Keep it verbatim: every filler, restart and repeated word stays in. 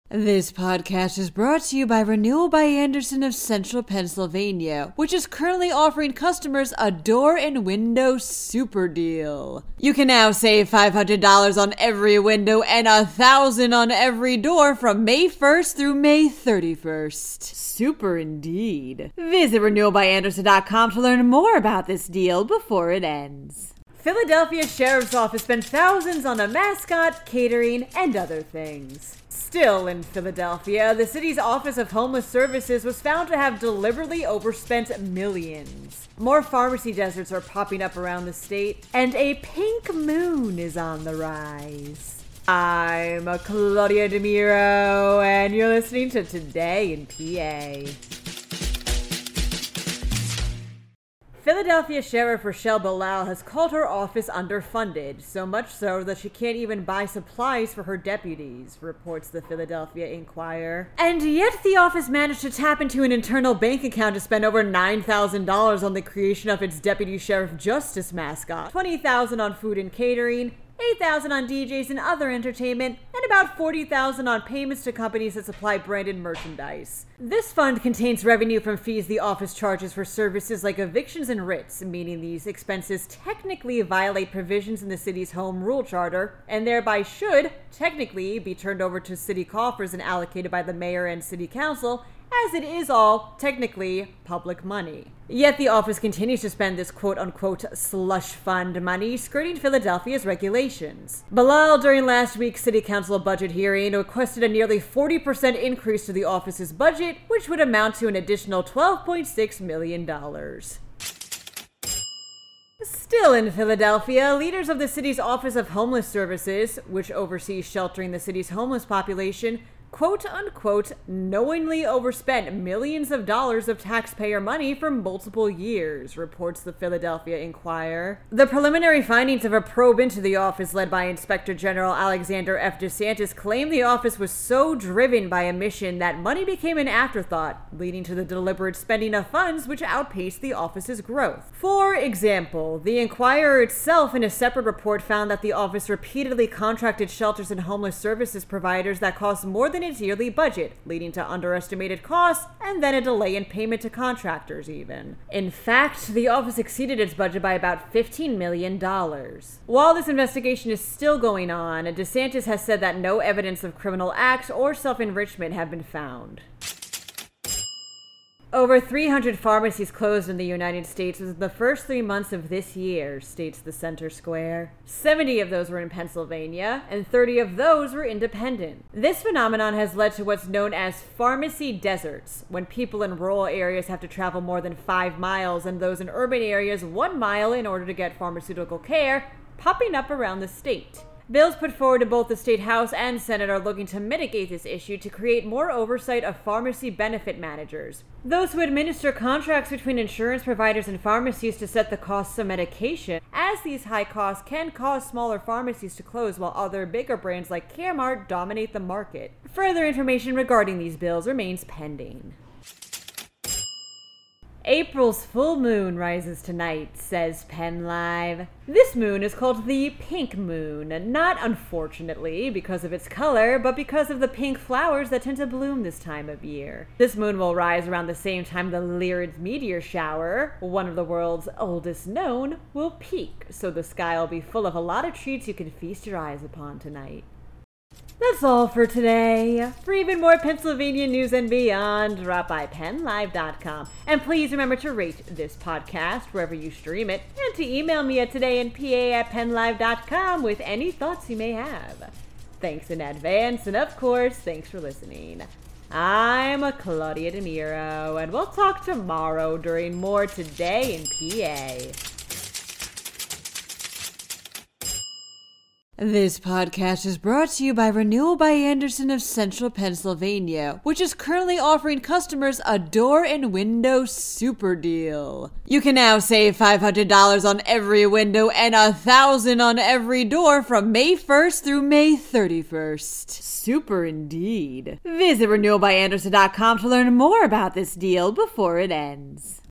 This podcast is brought to you by Renewal by Andersen of Central Pennsylvania, which is currently offering customers a door and window super deal. You can now save five hundred dollars on every window and one thousand dollars on every door from May first through May thirty-first. Super indeed. Visit renewal by andersen dot com to learn more about this deal before it ends. Philadelphia Sheriff's Office spent thousands on a mascot, catering, and other things. Still in Philadelphia, the city's Office of Homeless Services was found to have deliberately overspent millions. More pharmacy deserts are popping up around the state, and a pink moon is on the rise. I'm Claudia DeMiro, and you're listening to Today in P A. Philadelphia Sheriff Rochelle Bilal has called her office underfunded, so much so that she can't even buy supplies for her deputies, reports the Philadelphia Inquirer. And yet the office managed to tap into an internal bank account to spend over nine thousand dollars on the creation of its Deputy Sheriff Justice mascot, twenty thousand dollars on food and catering, eight thousand dollars on D Js and other entertainment, and about forty thousand dollars on payments to companies that supply branded merchandise. This fund contains revenue from fees the office charges for services like evictions and writs, meaning these expenses technically violate provisions in the city's home rule charter, and thereby should technically be turned over to city coffers and allocated by the mayor and city council, as it is all, technically, public money. Yet the office continues to spend this quote-unquote slush fund money skirting Philadelphia's regulations. Bilal, during last week's city council budget hearing, requested a nearly forty percent increase to the office's budget, which would amount to an additional twelve point six million dollars. Still in Philadelphia, leaders of the city's Office of Homeless Services, which oversees sheltering the city's homeless population, quote-unquote, knowingly overspent millions of dollars of taxpayer money for multiple years, reports the Philadelphia Inquirer. The preliminary findings of a probe into the office led by Inspector General Alexander F. DeSantis claimed the office was so driven by a mission that money became an afterthought, leading to the deliberate spending of funds which outpaced the office's growth. For example, the Inquirer itself in a separate report found that the office repeatedly contracted shelters and homeless services providers that cost more than its yearly budget, leading to underestimated costs and then a delay in payment to contractors even. In fact, the office exceeded its budget by about fifteen million dollars. While this investigation is still going on, DeSantis has said that no evidence of criminal acts or self-enrichment have been found. Over three hundred pharmacies closed in the United States within the first three months of this year, states the Center Square. seventy of those were in Pennsylvania, and thirty of those were independent. This phenomenon has led to what's known as pharmacy deserts, when people in rural areas have to travel more than five miles and those in urban areas one mile in order to get pharmaceutical care, popping up around the state. Bills put forward to both the State House and Senate are looking to mitigate this issue to create more oversight of pharmacy benefit managers, those who administer contracts between insurance providers and pharmacies to set the costs of medication, as these high costs can cause smaller pharmacies to close while other bigger brands like Caremark dominate the market. Further information regarding these bills remains pending. April's full moon rises tonight, says PennLive. This moon is called the pink moon, not unfortunately because of its color, but because of the pink flowers that tend to bloom this time of year. This moon will rise around the same time the Lyrids meteor shower, one of the world's oldest known, will peak, so the sky will be full of a lot of treats you can feast your eyes upon tonight. That's all for today. For even more Pennsylvania news and beyond, drop by penn live dot com. And please remember to rate this podcast wherever you stream it, and to email me at todayinpa at penn live dot com with any thoughts you may have. Thanks in advance, and of course, thanks for listening. I'm Claudia DeMiro, and we'll talk tomorrow during more Today in P A. This podcast is brought to you by Renewal by Andersen of Central Pennsylvania, which is currently offering customers a door and window super deal. You can now save five hundred dollars on every window and one thousand dollars on every door from May first through May thirty-first. Super indeed. Visit renewal by andersen dot com to learn more about this deal before it ends.